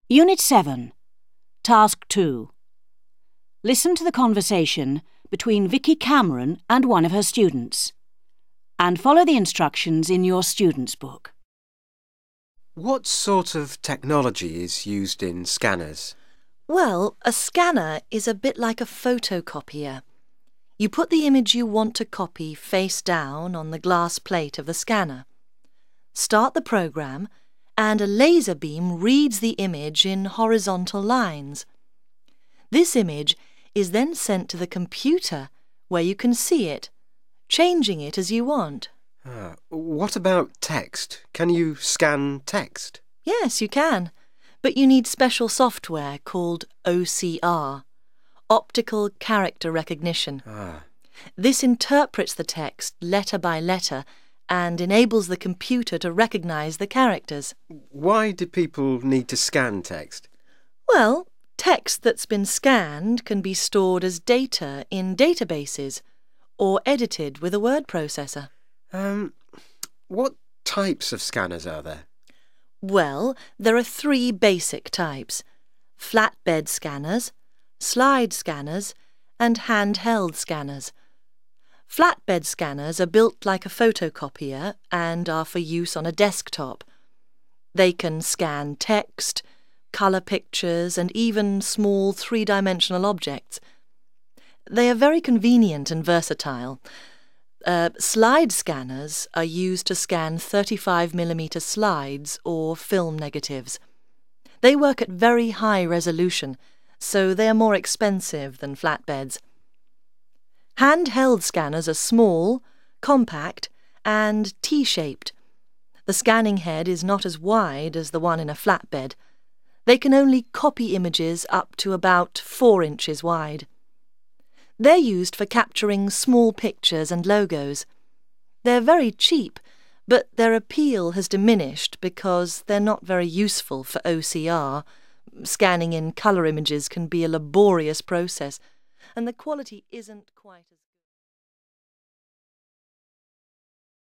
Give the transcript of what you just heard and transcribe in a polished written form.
Unit 7, Task 2. Listen to the conversation between Vicky Cameron and one of her students, and follow the instructions in your student's book. What sort of technology is used in scanners? Well, a scanner is a bit like a photocopier. You put the image you want to copy face down on the glass plate of the scanner. Start the program, and a laser beam reads the image in horizontal lines. This image is then sent to the computer where you can see it, changing it as you want. What about text? Can you scan text? Yes, you can, but you need special software called OCR, Optical Character Recognition. This interprets the text letter by letter and enables the computer to recognize the characters. Why do people need to scan text? Well, text that's been scanned can be stored as data in databases or edited with a word processor. What types of scanners are there? Well, there are 3 basic types: flatbed scanners, slide scanners, and handheld scanners. Flatbed scanners are built like a photocopier and are for use on a desktop. They can scan text, colour pictures, and even small 3-dimensional objects. They are very convenient and versatile. Slide scanners are used to scan 35mm slides or film negatives. They work at very high resolution, so they are more expensive than flatbeds. Handheld scanners are small, compact, and T-shaped. The scanning head is not as wide as the one in a flatbed. They can only copy images up to about 4 inches wide. They're used for capturing small pictures and logos. They're very cheap, but their appeal has diminished because they're not very useful for OCR. Scanning in colour images can be a laborious process, and the quality isn't quite as